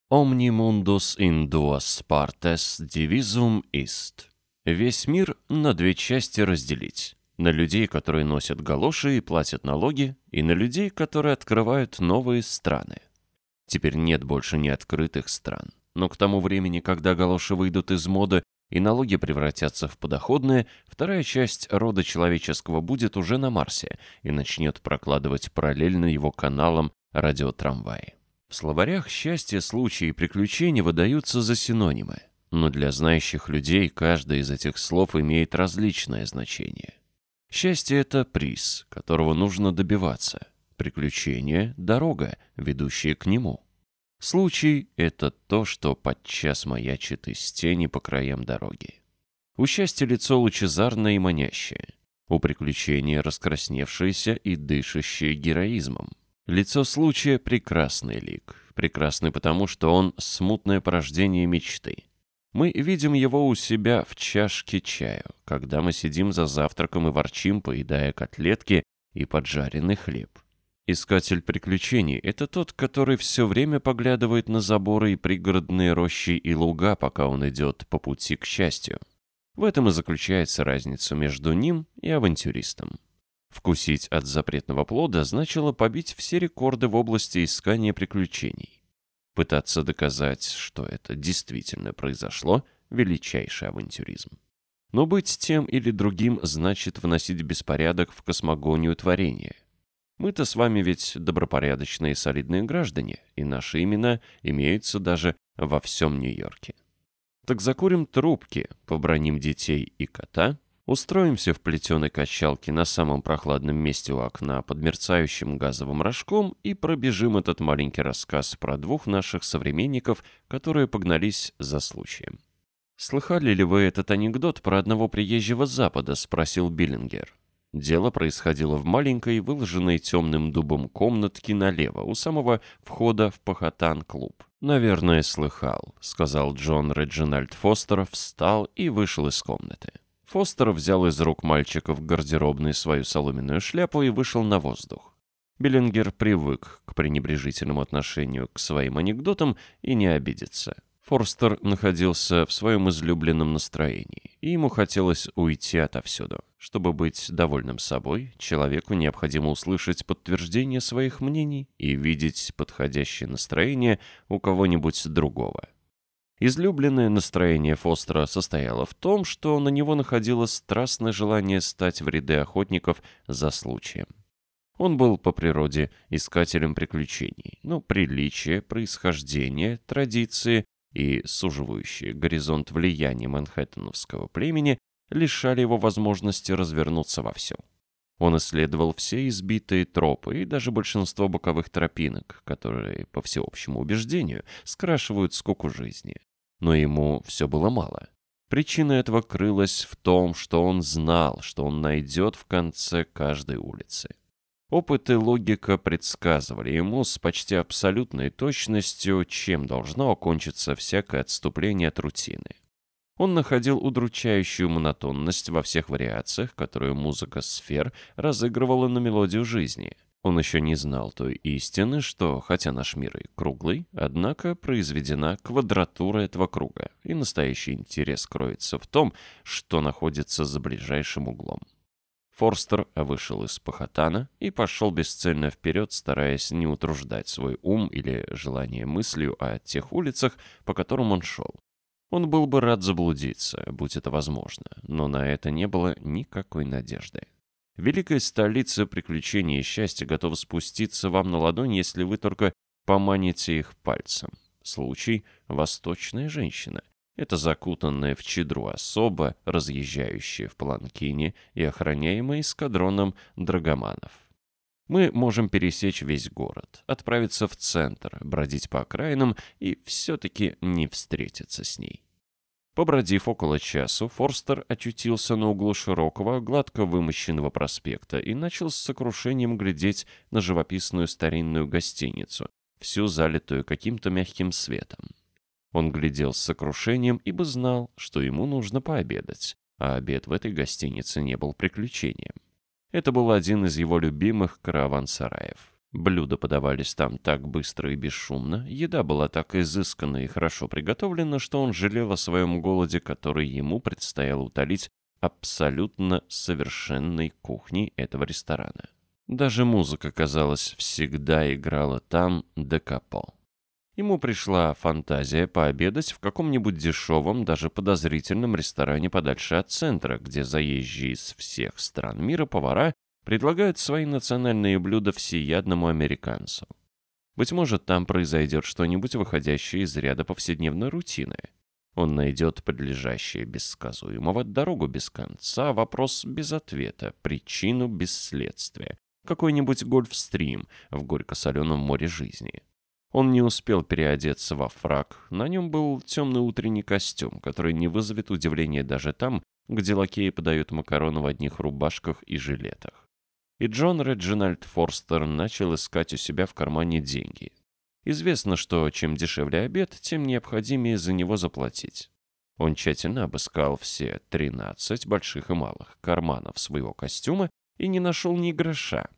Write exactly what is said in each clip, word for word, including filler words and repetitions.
Omni mundus in duas partes divisum ist. Весь мир на две части разделить. На людей, которые носят галоши и платят налоги, и на людей, которые открывают новые страны. Теперь нет больше неоткрытых стран. Но к тому времени, когда галоши выйдут из моды и налоги превратятся в подоходные, вторая часть рода человеческого будет уже на Марсе и начнет прокладывать параллельно его каналам радиотрамваи. В словарях счастье, случай и приключения выдаются за синонимы, но для знающих людей каждое из этих слов имеет различное значение. Счастье — это приз, которого нужно добиваться. Приключение — дорога, ведущая к нему. Случай — это то, что подчас маячит из тени по краям дороги. У счастья лицо лучезарное и манящее. У приключения раскрасневшееся и дышащее героизмом. Лицо случая — прекрасный лик. Прекрасный потому, что он смутное порождение мечты. Мы видим его у себя в чашке чаю, когда мы сидим за завтраком и ворчим, поедая котлетки и поджаренный хлеб. Искатель приключений — это тот, который все время поглядывает на заборы и пригородные рощи и луга, пока он идет по пути к счастью. В этом и заключается разница между ним и авантюристом. Вкусить от запретного плода значило побить все рекорды в области искания приключений. Пытаться доказать, что это действительно произошло — величайший авантюризм. Но быть тем или другим значит вносить беспорядок в космогонию творения. Мы-то с вами ведь добропорядочные и солидные граждане, и наши имена имеются даже во всем Нью-Йорке. Так закурим трубки, побраним детей и кота, устроимся в плетеной качалке на самом прохладном месте у окна под мерцающим газовым рожком и пробежим этот маленький рассказ про двух наших современников, которые погнались за случаем. «Слыхали ли вы этот анекдот про одного приезжего с Запада?» — спросил Биллингер. Дело происходило в маленькой, выложенной темным дубом комнатке налево, у самого входа в Похотан-клуб. «Наверное, слыхал», — сказал Джон Реджинальд Фостер, встал и вышел из комнаты. Фостер взял из рук мальчика в гардеробной свою соломенную шляпу и вышел на воздух. Биллингер привык к пренебрежительному отношению к своим анекдотам и не обидится. Форстер находился в своем излюбленном настроении, и ему хотелось уйти отовсюду. Чтобы быть довольным собой, человеку необходимо услышать подтверждение своих мнений и видеть подходящее настроение у кого-нибудь другого. Излюбленное настроение Фостера состояло в том, что на него находило страстное желание стать в ряды охотников за случаем. Он был по природе искателем приключений, но приличие, происхождение, традиции и суживающий горизонт влияния манхэттеновского племени лишали его возможности развернуться вовсю. Он исследовал все избитые тропы и даже большинство боковых тропинок, которые, по всеобщему убеждению, скрашивают скуку жизни. Но ему все было мало. Причина этого крылась в том, что он знал, что он найдет в конце каждой улицы. Опыт и логика предсказывали ему с почти абсолютной точностью, чем должно окончиться всякое отступление от рутины. Он находил удручающую монотонность во всех вариациях, которые музыка сфер разыгрывала на мелодию жизни. Он еще не знал той истины, что, хотя наш мир и круглый, однако произведена квадратура этого круга, и настоящий интерес кроется в том, что находится за ближайшим углом. Форстер вышел из Похотана и пошел бесцельно вперед, стараясь не утруждать свой ум или желание мыслью о тех улицах, по которым он шел. Он был бы рад заблудиться, будь это возможно, но на это не было никакой надежды. Великая столица приключений и счастья готова спуститься вам на ладонь, если вы только поманите их пальцем. Случай — восточная женщина. Это закутанная в чадру особа, разъезжающая в паланкине и охраняемая эскадроном драгоманов. Мы можем пересечь весь город, отправиться в центр, бродить по окраинам и все-таки не встретиться с ней. Побродив около часу, Форстер очутился на углу широкого, гладко вымощенного проспекта и начал с сокрушением глядеть на живописную старинную гостиницу, всю залитую каким-то мягким светом. Он глядел с сокрушением, ибо знал, что ему нужно пообедать, а обед в этой гостинице не был приключением. Это был один из его любимых караван-сараев. Блюда подавались там так быстро и бесшумно, еда была так изысканна и хорошо приготовлена, что он жалел о своем голоде, который ему предстояло утолить абсолютно совершенной кухней этого ресторана. Даже музыка, казалось, всегда играла там до капо. Ему пришла фантазия пообедать в каком-нибудь дешевом, даже подозрительном ресторане подальше от центра, где заезжие из всех стран мира повара предлагают свои национальные блюда всеядному американцу. Быть может, там произойдет что-нибудь, выходящее из ряда повседневной рутины. Он найдет подлежащее без сказуемого, дорогу без конца, вопрос без ответа, причину без следствия, какой-нибудь гольфстрим в горько-соленом море жизни. Он не успел переодеться во фрак, на нем был темный утренний костюм, который не вызовет удивления даже там, где лакеи подают макароны в одних рубашках и жилетах. И Джон Реджинальд Форстер начал искать у себя в кармане деньги. Известно, что чем дешевле обед, тем необходимее за него заплатить. Он тщательно обыскал все тринадцать больших и малых карманов своего костюма и не нашел ни гроша.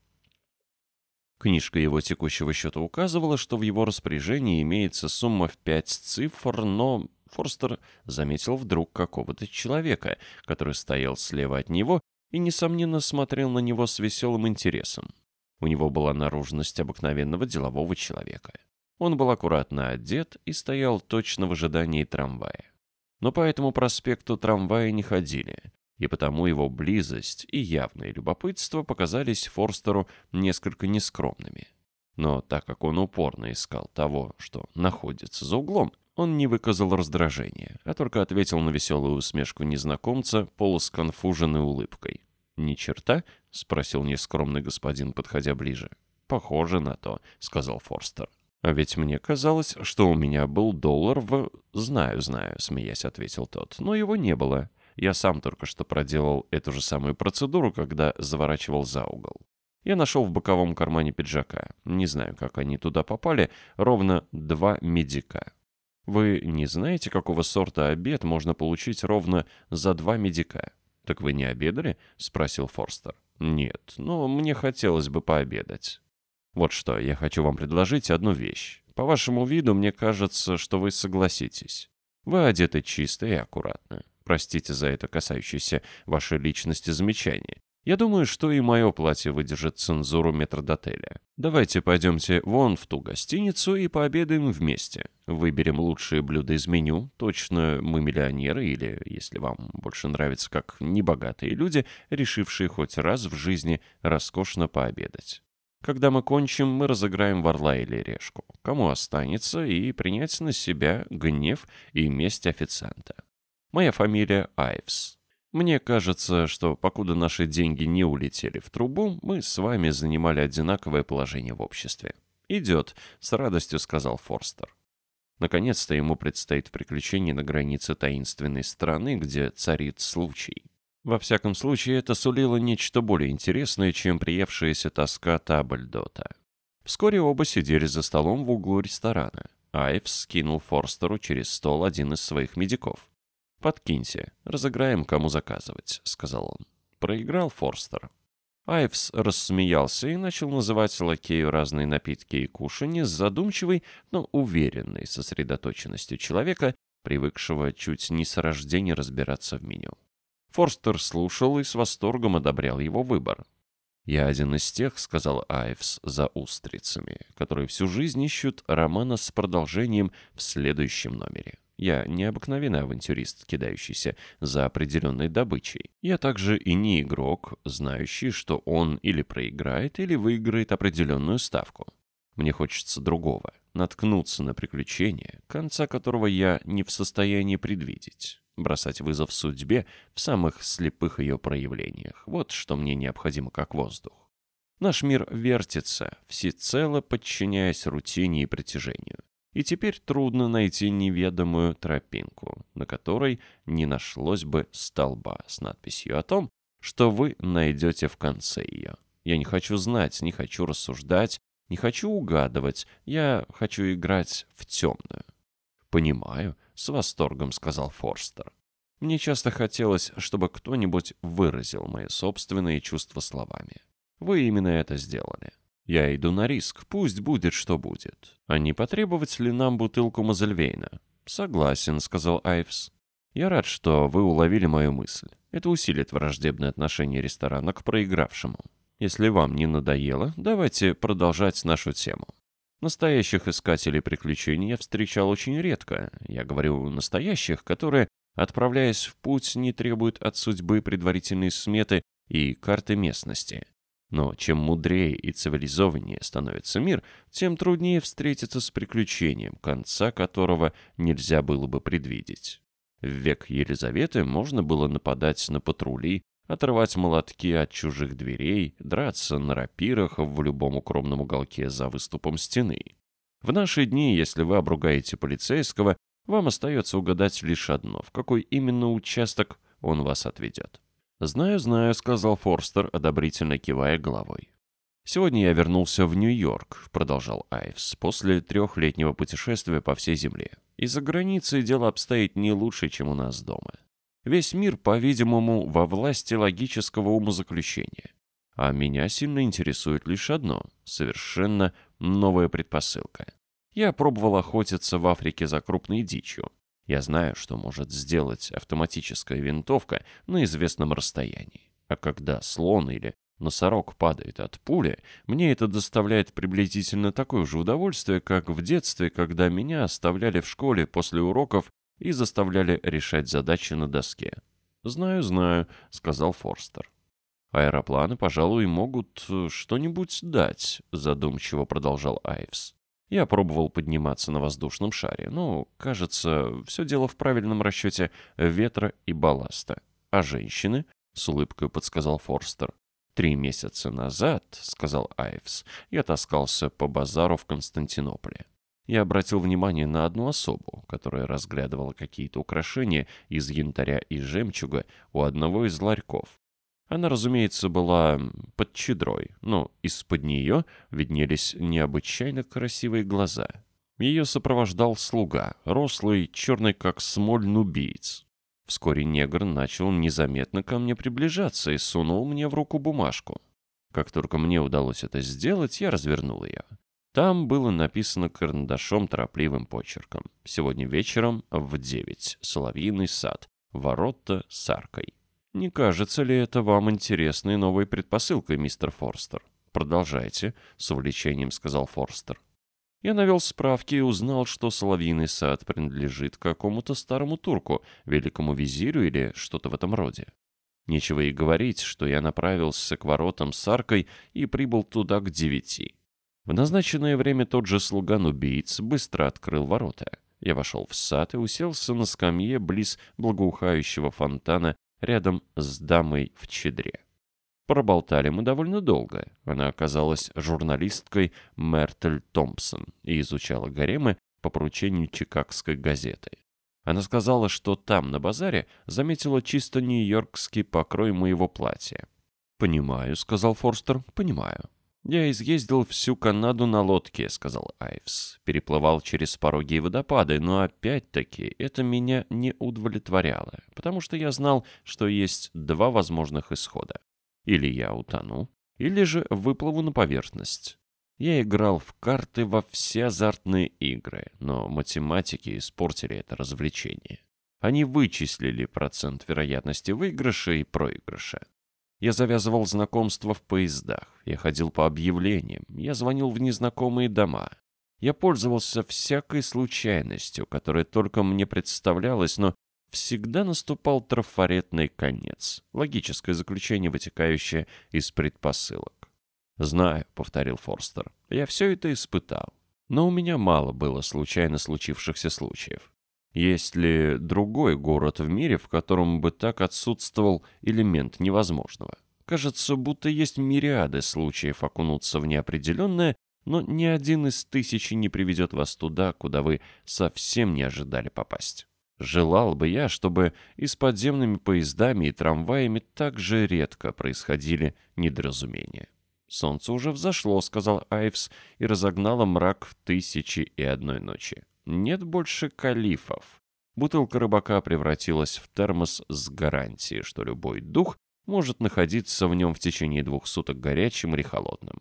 Книжка его текущего счета указывала, что в его распоряжении имеется сумма в пять цифр, но Форстер заметил вдруг какого-то человека, который стоял слева от него и, несомненно, смотрел на него с веселым интересом. У него была наружность обыкновенного делового человека. Он был аккуратно одет и стоял точно в ожидании трамвая. Но по этому проспекту трамваи не ходили, и потому его близость и явное любопытство показались Форстеру несколько нескромными. Но так как он упорно искал того, что находится за углом, он не выказал раздражения, а только ответил на веселую усмешку незнакомца полусконфуженной улыбкой. «Ни черта?» — спросил нескромный господин, подходя ближе. «Похоже на то», — сказал Форстер. «А ведь мне казалось, что у меня был доллар в...» «Знаю, знаю», — смеясь ответил тот, — «но его не было. Я сам только что проделал эту же самую процедуру, когда заворачивал за угол. Я нашел в боковом кармане пиджака, не знаю, как они туда попали, ровно два медика. Вы не знаете, какого сорта обед можно получить ровно за два медика?» «Так вы не обедали?» — спросил Форстер. «Нет, но мне хотелось бы пообедать. Вот что, я хочу вам предложить одну вещь. По вашему виду мне кажется, что вы согласитесь. Вы одеты чисто и аккуратно. Простите за это касающееся вашей личности замечание. Я думаю, что и мое платье выдержит цензуру метрдотеля. Давайте пойдемте вон в ту гостиницу и пообедаем вместе. Выберем лучшие блюда из меню. Точно мы миллионеры или, если вам больше нравится, как небогатые люди, решившие хоть раз в жизни роскошно пообедать. Когда мы кончим, мы разыграем в орла или решку. Кому останется и принять на себя гнев и месть официанта. Моя фамилия Айвс. Мне кажется, что покуда наши деньги не улетели в трубу, мы с вами занимали одинаковое положение в обществе. «Идет», — с радостью сказал Форстер. Наконец-то ему предстоит приключение на границе таинственной страны, где царит случай. Во всяком случае, это сулило нечто более интересное, чем приевшаяся тоска Табльдота. Вскоре оба сидели за столом в углу ресторана. Айвс скинул Форстеру через стол один из своих медиков. «Подкиньте, разыграем, кому заказывать», — сказал он. Проиграл Форстер. Айвс рассмеялся и начал называть лакею разные напитки и кушанья с задумчивой, но уверенной сосредоточенностью человека, привыкшего чуть не с рождения разбираться в меню. Форстер слушал и с восторгом одобрял его выбор. «Я один из тех, — сказал Айвс за устрицами, — которые всю жизнь ищут романа с продолжением в следующем номере. Я не обыкновенный авантюрист, кидающийся за определенной добычей. Я также и не игрок, знающий, что он или проиграет, или выиграет определенную ставку. Мне хочется другого — наткнуться на приключение, конца которого я не в состоянии предвидеть, бросать вызов судьбе в самых слепых ее проявлениях. Вот что мне необходимо как воздух. Наш мир вертится, всецело подчиняясь рутине и притяжению. И теперь трудно найти неведомую тропинку, на которой не нашлось бы столба с надписью о том, что вы найдете в конце ее. Я не хочу знать, не хочу рассуждать, не хочу угадывать, я хочу играть в темную». «Понимаю», — с восторгом сказал Форстер. «Мне часто хотелось, чтобы кто-нибудь выразил мои собственные чувства словами. Вы именно это сделали. Я иду на риск, пусть будет, что будет. А не потребовать ли нам бутылку Мазельвейна? Согласен, сказал Айвс. Я рад, что вы уловили мою мысль. Это усилит враждебное отношение ресторана к проигравшему. Если вам не надоело, давайте продолжать нашу тему. Настоящих искателей приключений я встречал очень редко. Я говорю настоящих, которые, отправляясь в путь, не требуют от судьбы предварительной сметы и карты местности. Но чем мудрее и цивилизованнее становится мир, тем труднее встретиться с приключением, конца которого нельзя было бы предвидеть. В век Елизаветы можно было нападать на патрули, отрывать молотки от чужих дверей, драться на рапирах в любом укромном уголке за выступом стены. В наши дни, если вы обругаете полицейского, вам остается угадать лишь одно, в какой именно участок он вас отведет. «Знаю, знаю», — сказал Форстер, одобрительно кивая головой. «Сегодня я вернулся в Нью-Йорк», — продолжал Айвс, «после трехлетнего путешествия по всей земле. И за границей дело обстоит не лучше, чем у нас дома. Весь мир, по-видимому, во власти логического умозаключения. А меня сильно интересует лишь одно — совершенно новая предпосылка. Я пробовал охотиться в Африке за крупной дичью. Я знаю, что может сделать автоматическая винтовка на известном расстоянии. А когда слон или носорог падает от пули, мне это доставляет приблизительно такое же удовольствие, как в детстве, когда меня оставляли в школе после уроков и заставляли решать задачи на доске. «Знаю, знаю», — сказал Форстер. «Аэропланы, пожалуй, могут что-нибудь дать», — задумчиво продолжал Айвс. «Я пробовал подниматься на воздушном шаре, но, кажется, все дело в правильном расчете ветра и балласта. А женщины?» — с улыбкой подсказал Форстер. «Три месяца назад, — сказал Айвс, — я таскался по базару в Константинополе. Я обратил внимание на одну особу, которая разглядывала какие-то украшения из янтаря и жемчуга у одного из ларьков. Она, разумеется, была под чадрой, но из-под нее виднелись необычайно красивые глаза. Ее сопровождал слуга, рослый, черный как смоль нубиец. Вскоре негр начал незаметно ко мне приближаться и сунул мне в руку бумажку. Как только мне удалось это сделать, я развернул ее. Там было написано карандашом торопливым почерком: «Сегодня вечером в девять. Соловьиный сад. Ворота с аркой». «Не кажется ли это вам интересной новой предпосылкой, мистер Форстер?» «Продолжайте», — с увлечением сказал Форстер. Я навел справки и узнал, что Соловьиный сад принадлежит какому-то старому турку, великому визирю или что-то в этом роде. Нечего и говорить, что я направился к воротам с аркой и прибыл туда к девяти. В назначенное время тот же слуга-нубиец быстро открыл ворота. Я вошел в сад и уселся на скамье близ благоухающего фонтана рядом с дамой в чадре. Проболтали мы довольно долго. Она оказалась журналисткой Мертель Томпсон и изучала гаремы по поручению Чикагской газеты. Она сказала, что там, на базаре, заметила чисто нью-йоркский покрой моего платья. «Понимаю», — сказал Форстер, — «понимаю». «Я изъездил всю Канаду на лодке», — сказал Айвс. «Переплывал через пороги и водопады, но опять-таки это меня не удовлетворяло, потому что я знал, что есть два возможных исхода. Или я утону, или же выплыву на поверхность. Я играл в карты во все азартные игры, но математики испортили это развлечение. Они вычислили процент вероятности выигрыша и проигрыша. Я завязывал знакомства в поездах, я ходил по объявлениям, я звонил в незнакомые дома. Я пользовался всякой случайностью, которая только мне представлялась, но всегда наступал трафаретный конец, логическое заключение, вытекающее из предпосылок. «Знаю», — повторил Форстер, — «я все это испытал. Но у меня мало было случайно случившихся случаев. Есть ли другой город в мире, в котором бы так отсутствовал элемент невозможного? Кажется, будто есть мириады случаев окунуться в неопределенное, но ни один из тысячи не приведет вас туда, куда вы совсем не ожидали попасть. Желал бы я, чтобы и с подземными поездами и трамваями так же редко происходили недоразумения». «Солнце уже взошло», — сказал Айвс, и разогнало мрак в тысячи и одной ночи. «Нет больше калифов». Бутылка рыбака превратилась в термос с гарантией, что любой дух может находиться в нем в течение двух суток горячим или холодным.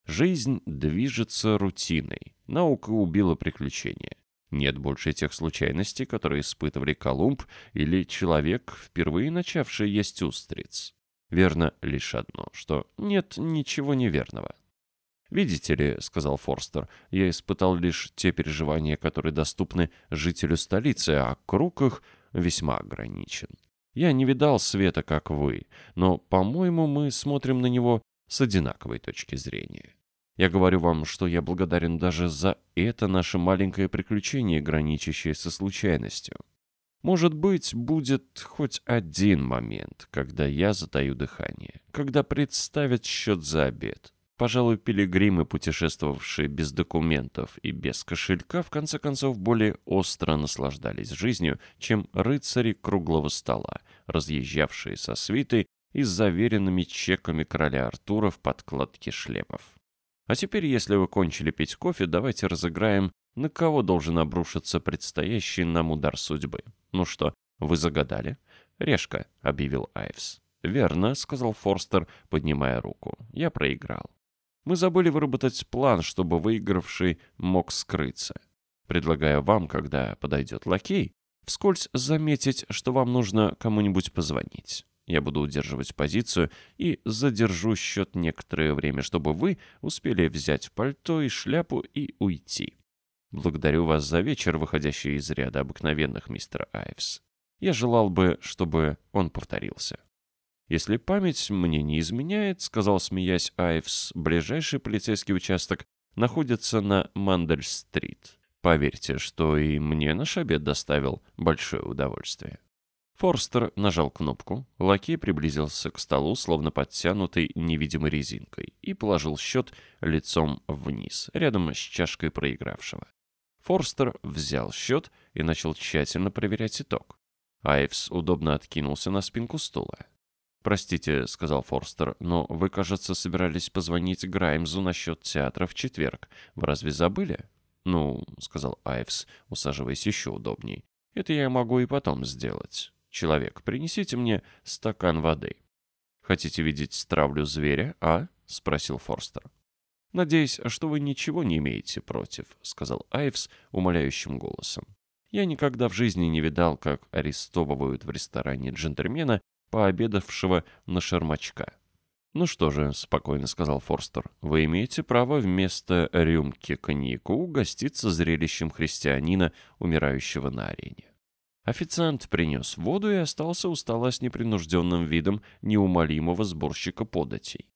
Жизнь движется рутиной. Наука убила приключения. Нет больше тех случайностей, которые испытывали Колумб или человек, впервые начавший есть устриц. Верно лишь одно, что нет ничего неверного. «Видите ли, — сказал Форстер, — я испытал лишь те переживания, которые доступны жителю столицы, а круг их весьма ограничен. Я не видал света, как вы, но, по-моему, мы смотрим на него с одинаковой точки зрения. Я говорю вам, что я благодарен даже за это наше маленькое приключение, граничащее со случайностью. Может быть, будет хоть один момент, когда я затаю дыхание, когда представят счет за обед. Пожалуй, пилигримы, путешествовавшие без документов и без кошелька, в конце концов более остро наслаждались жизнью, чем рыцари круглого стола, разъезжавшие со свитой и с заверенными чеками короля Артура в подкладке шлемов. А теперь, если вы кончили пить кофе, давайте разыграем, на кого должен обрушиться предстоящий нам удар судьбы. Ну что, вы загадали? Решка, — объявил Айвс. Верно, — сказал Форстер, поднимая руку. Я проиграл. Мы забыли выработать план, чтобы выигравший мог скрыться. Предлагаю вам, когда подойдет лакей, вскользь заметить, что вам нужно кому-нибудь позвонить. Я буду удерживать позицию и задержу счет некоторое время, чтобы вы успели взять пальто и шляпу и уйти. Благодарю вас за вечер, выходящий из ряда обыкновенных, мистер Айвс. Я желал бы, чтобы он повторился. «Если память мне не изменяет, — сказал, смеясь Айвс, — ближайший полицейский участок находится на Мандель-стрит. Поверьте, что и мне наш обед доставил большое удовольствие». Форстер нажал кнопку, лакей приблизился к столу, словно подтянутый невидимой резинкой, и положил счет лицом вниз, рядом с чашкой проигравшего. Форстер взял счет и начал тщательно проверять итог. Айвс удобно откинулся на спинку стула. «Простите, — сказал Форстер, — но вы, кажется, собирались позвонить Граймзу насчет театра в четверг. Вы разве забыли?» «Ну, — сказал Айвс, усаживаясь еще удобней, — это я могу и потом сделать. Человек, принесите мне стакан воды». «Хотите видеть травлю зверя, а?» — спросил Форстер. «Надеюсь, что вы ничего не имеете против», — сказал Айвс умоляющим голосом. «Я никогда в жизни не видал, как арестовывают в ресторане джентльмена, пообедавшего на шармачка». «Ну что же, — спокойно сказал Форстер, — вы имеете право вместо рюмки коньяку угоститься зрелищем христианина, умирающего на арене». Официант принес воду и остался у стола с непринужденным видом неумолимого сборщика податей.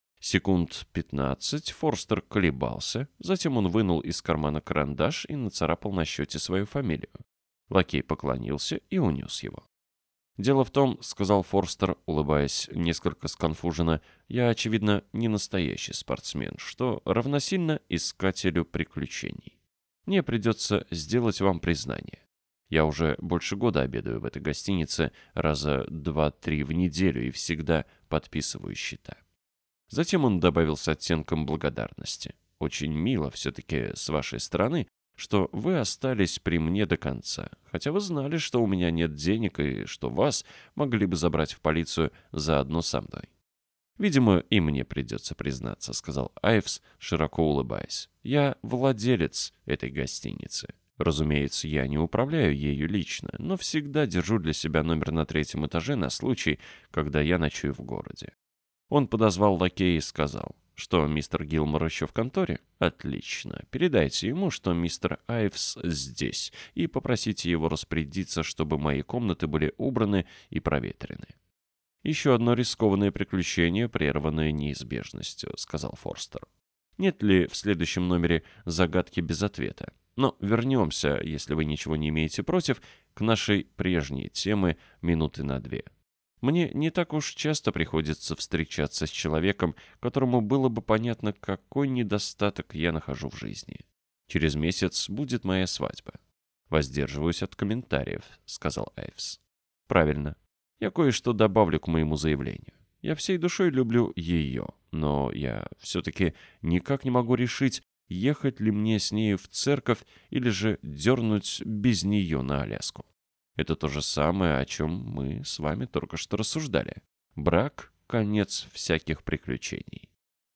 Секунд пятнадцать Форстер колебался, затем он вынул из кармана карандаш и нацарапал на счете свою фамилию. Лакей поклонился и унес его. «Дело в том, — сказал Форстер, улыбаясь несколько сконфуженно, — я, очевидно, не настоящий спортсмен, что равносильно искателю приключений. Мне придется сделать вам признание. Я уже больше года обедаю в этой гостинице раза два-три в неделю и всегда подписываю счета». Затем он добавил с оттенком благодарности. «Очень мило все-таки с вашей стороны, что вы остались при мне до конца, хотя вы знали, что у меня нет денег и что вас могли бы забрать в полицию заодно со мной». «Видимо, и мне придется признаться», — сказал Айвс, широко улыбаясь. «Я владелец этой гостиницы. Разумеется, я не управляю ею лично, но всегда держу для себя номер на третьем этаже на случай, когда я ночую в городе». Он подозвал лакея и сказал: «Что, мистер Гилмор еще в конторе? Отлично. Передайте ему, что мистер Айвс здесь, и попросите его распорядиться, чтобы мои комнаты были убраны и проветрены». «Еще одно рискованное приключение, прерванное неизбежностью», — сказал Форстер. «Нет ли в следующем номере загадки без ответа? Но вернемся, если вы ничего не имеете против, к нашей прежней теме минуты на две. Мне не так уж часто приходится встречаться с человеком, которому было бы понятно, какой недостаток я нахожу в жизни. Через месяц будет моя свадьба». «Воздерживаюсь от комментариев», — сказал Айвс. «Правильно. Я кое-что добавлю к моему заявлению. Я всей душой люблю ее, но я все-таки никак не могу решить, ехать ли мне с нею в церковь или же дернуть без нее на Аляску. Это то же самое, о чем мы с вами только что рассуждали. Брак — конец всяких приключений.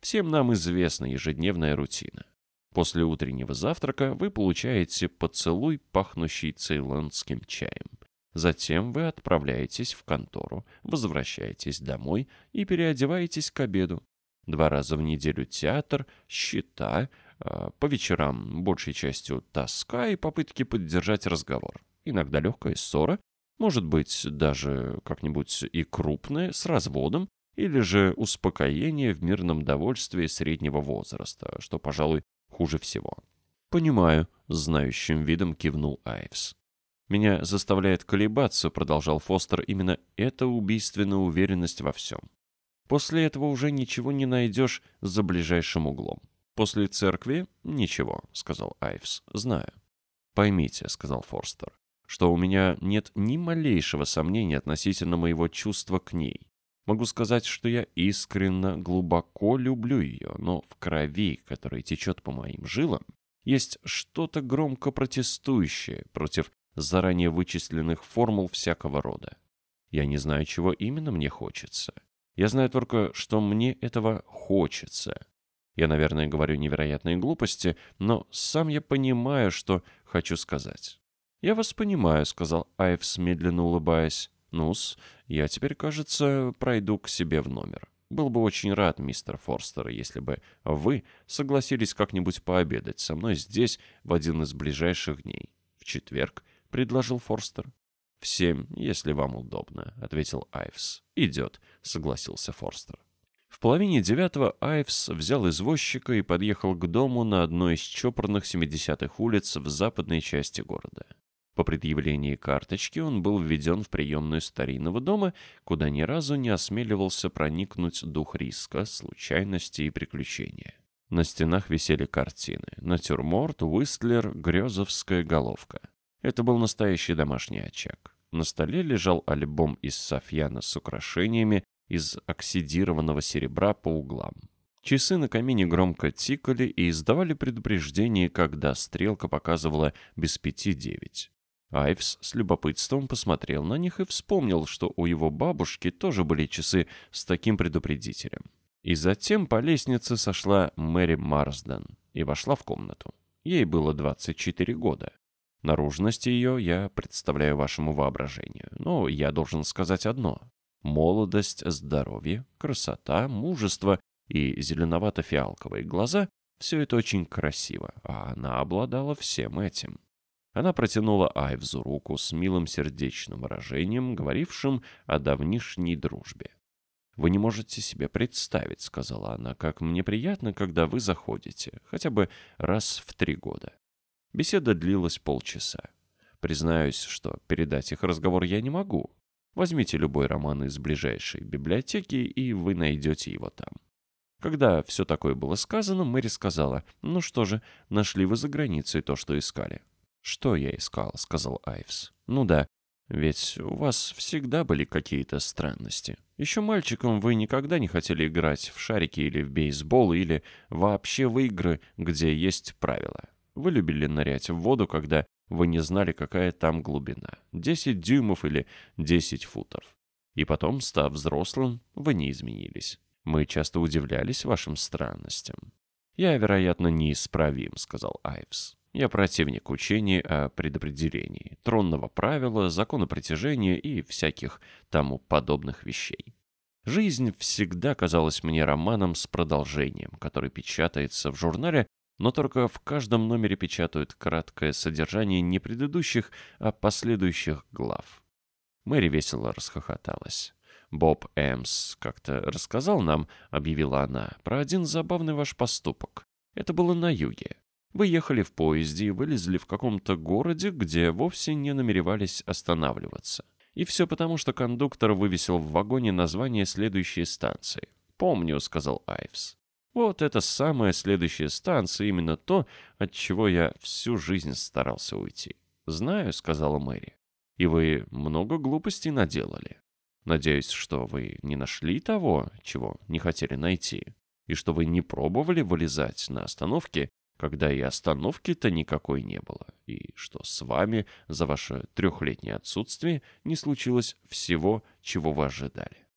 Всем нам известна ежедневная рутина. После утреннего завтрака вы получаете поцелуй, пахнущий цейлонским чаем. Затем вы отправляетесь в контору, возвращаетесь домой и переодеваетесь к обеду. Два раза в неделю театр, счета, по вечерам большей частью тоска и попытки поддержать разговор. Иногда легкая ссора, может быть даже как-нибудь и крупная, с разводом, или же успокоение в мирном довольстве среднего возраста, что, пожалуй, хуже всего. «Понимаю», — с знающим видом кивнул Айвс. «Меня заставляет колебаться», — продолжал Фостер, — «именно эта убийственная уверенность во всем. После этого уже ничего не найдешь за ближайшим углом. После церкви — ничего», — сказал Айвс, — «знаю». «Поймите», — сказал Фостер, — «что у меня нет ни малейшего сомнения относительно моего чувства к ней. Могу сказать, что я искренне, глубоко люблю ее, но в крови, которая течет по моим жилам, есть что-то громко протестующее против заранее вычисленных формул всякого рода. Я не знаю, чего именно мне хочется. Я знаю только, что мне этого хочется. Я, наверное, говорю невероятные глупости, но сам я понимаю, что хочу сказать». «Я вас понимаю», — сказал Айвс, медленно улыбаясь. «Ну-с, я теперь, кажется, пройду к себе в номер. Был бы очень рад, мистер Форстер, если бы вы согласились как-нибудь пообедать со мной здесь в один из ближайших дней. В четверг», — предложил Форстер. «В семь, если вам удобно», — ответил Айвс. «Идет», — согласился Форстер. В половине девятого Айвс взял извозчика и подъехал к дому на одной из чопорных семидесятых улиц в западной части города. По предъявлении карточки он был введен в приемную старинного дома, куда ни разу не осмеливался проникнуть дух риска, случайности и приключения. На стенах висели картины: натюрморт, Уистлер, Грёзовская головка. Это был настоящий домашний очаг. На столе лежал альбом из софьяна с украшениями из оксидированного серебра по углам. Часы на камине громко тикали и издавали предупреждение, когда стрелка показывала без пяти девять. Айвс с любопытством посмотрел на них и вспомнил, что у его бабушки тоже были часы с таким предупредителем. И затем по лестнице сошла Мэри Марсден и вошла в комнату. Ей было двадцать четыре года. Наружность ее я представляю вашему воображению, но я должен сказать одно. Молодость, здоровье, красота, мужество и зеленовато-фиалковые глаза — все это очень красиво, а она обладала всем этим. Она протянула Айвзу руку с милым сердечным выражением, говорившим о давнишней дружбе. «Вы не можете себе представить, — сказала она, — как мне приятно, когда вы заходите, хотя бы раз в три года». Беседа длилась полчаса. Признаюсь, что передать их разговор я не могу. Возьмите любой роман из ближайшей библиотеки, и вы найдете его там. Когда все такое было сказано, Мэри сказала: «Ну что же, нашли вы за границей то, что искали». «Что я искал?» — сказал Айвс. «Ну да, ведь у вас всегда были какие-то странности. Еще мальчиком вы никогда не хотели играть в шарики или в бейсбол, или вообще в игры, где есть правила. Вы любили нырять в воду, когда вы не знали, какая там глубина — десять дюймов или десять футов. И потом, став взрослым, вы не изменились. Мы часто удивлялись вашим странностям». «Я, вероятно, неисправим», — сказал Айвс. «Я противник учений о предопределении, тронного правила, закона притяжения и всяких тому подобных вещей. Жизнь всегда казалась мне романом с продолжением, который печатается в журнале, но только в каждом номере печатают краткое содержание не предыдущих, а последующих глав». Мэри весело расхохоталась. «Боб Эмс как-то рассказал нам, — объявила она, — про один забавный ваш поступок. Это было на юге. Вы ехали в поезде и вылезли в каком-то городе, где вовсе не намеревались останавливаться. И все потому, что кондуктор вывесил в вагоне название следующей станции. «Помню», — сказал Айвс. «Вот это самая следующая станция, именно то, от чего я всю жизнь старался уйти». «Знаю», — сказала Мэри. «И вы много глупостей наделали. Надеюсь, что вы не нашли того, чего не хотели найти, и что вы не пробовали вылезать на остановке, когда и остановки-то никакой не было, и что с вами за ваше трехлетнее отсутствие не случилось всего, чего вы ожидали».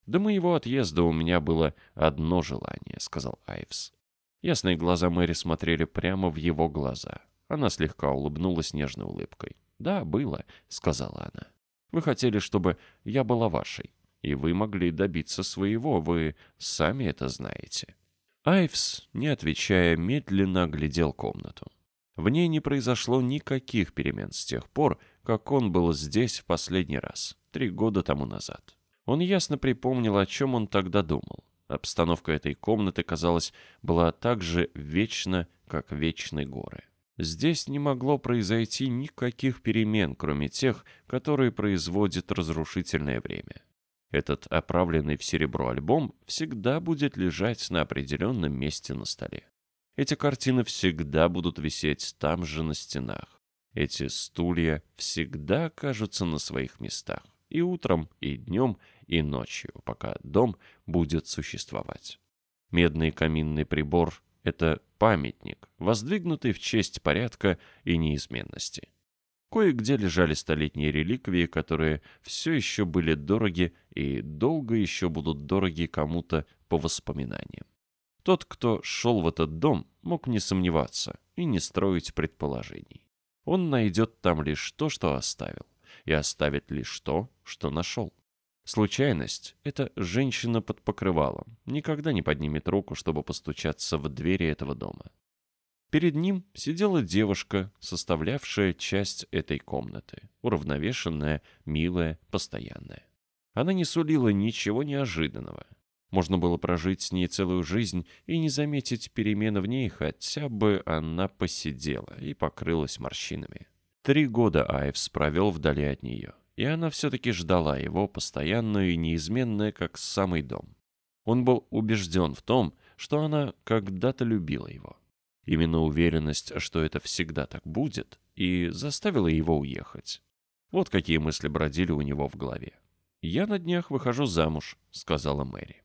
«До моего отъезда у меня было одно желание», — сказал Айвс. Ясные глаза Мэри смотрели прямо в его глаза. Она слегка улыбнулась нежной улыбкой. «Да, было», — сказала она. «Вы хотели, чтобы я была вашей, и вы могли добиться своего, вы сами это знаете». Айвс, не отвечая, медленно оглядел комнату. В ней не произошло никаких перемен с тех пор, как он был здесь в последний раз, три года тому назад. Он ясно припомнил, о чем он тогда думал. Обстановка этой комнаты, казалось, была так же вечна, как вечны горы. Здесь не могло произойти никаких перемен, кроме тех, которые производит разрушительное время. Этот оправленный в серебро альбом всегда будет лежать на определенном месте на столе. Эти картины всегда будут висеть там же на стенах. Эти стулья всегда окажутся на своих местах. И утром, и днем, и ночью, пока дом будет существовать. Медный каминный прибор — это памятник, воздвигнутый в честь порядка и неизменности. Кое-где лежали столетние реликвии, которые все еще были дороги и долго еще будут дороги кому-то по воспоминаниям. Тот, кто шел в этот дом, мог не сомневаться и не строить предположений. Он найдет там лишь то, что оставил, и оставит лишь то, что нашел. Случайность — это женщина под покрывалом, никогда не поднимет руку, чтобы постучаться в двери этого дома. Перед ним сидела девушка, составлявшая часть этой комнаты, уравновешенная, милая, постоянная. Она не сулила ничего неожиданного. Можно было прожить с ней целую жизнь и не заметить перемены в ней, хотя бы она посидела и покрылась морщинами. Три года Айвс провел вдали от нее, и она все-таки ждала его, постоянную и неизменная, как самый дом. Он был убежден в том, что она когда-то любила его. Именно уверенность, что это всегда так будет, и заставила его уехать. Вот какие мысли бродили у него в голове. «Я на днях выхожу замуж», — сказала Мэри.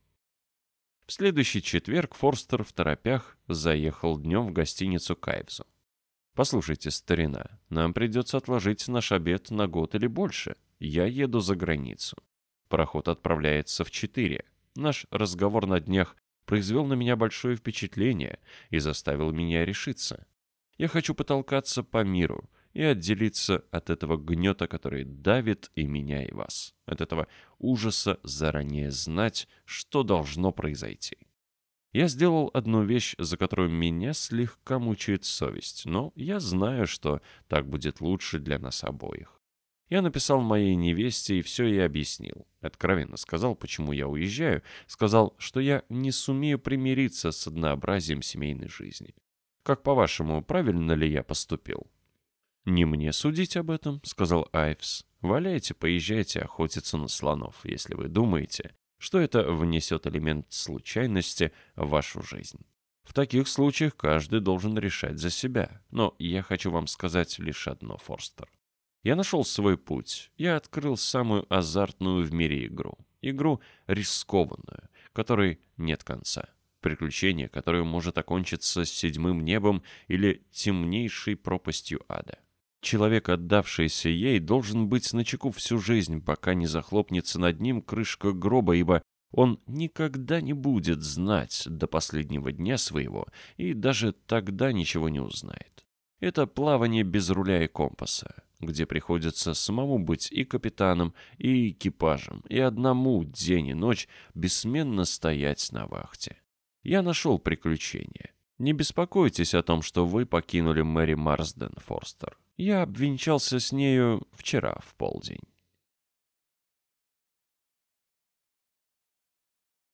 В следующий четверг Форстер в торопях заехал днем в гостиницу к Айвсу. «Послушайте, старина, нам придется отложить наш обед на год или больше. Я еду за границу. Пароход отправляется в четыре. Наш разговор на днях произвел на меня большое впечатление и заставил меня решиться. Я хочу потолкаться по миру и отделиться от этого гнета, который давит и меня, и вас, от этого ужаса заранее знать, что должно произойти. Я сделал одну вещь, за которую меня слегка мучает совесть, но я знаю, что так будет лучше для нас обоих. Я написал моей невесте и все ей объяснил. Откровенно сказал, почему я уезжаю, сказал, что я не сумею примириться с однообразием семейной жизни. Как, по-вашему, правильно ли я поступил? «Не мне судить об этом», — сказал Айвс. «Валяйте, поезжайте охотиться на слонов, если вы думаете, что это внесет элемент случайности в вашу жизнь. В таких случаях каждый должен решать за себя. Но я хочу вам сказать лишь одно, Форстер. Я нашел свой путь. Я открыл самую азартную в мире игру. Игру рискованную, которой нет конца. Приключение, которое может окончиться седьмым небом или темнейшей пропастью ада. Человек, отдавшийся ей, должен быть начеку всю жизнь, пока не захлопнется над ним крышка гроба, ибо он никогда не будет знать до последнего дня своего и даже тогда ничего не узнает. Это плавание без руля и компаса, где приходится самому быть и капитаном, и экипажем, и одному день и ночь бессменно стоять на вахте. Я нашел приключение. Не беспокойтесь о том, что вы покинули Мэри Марсден, Форстер. Я обвенчался с нею вчера в полдень.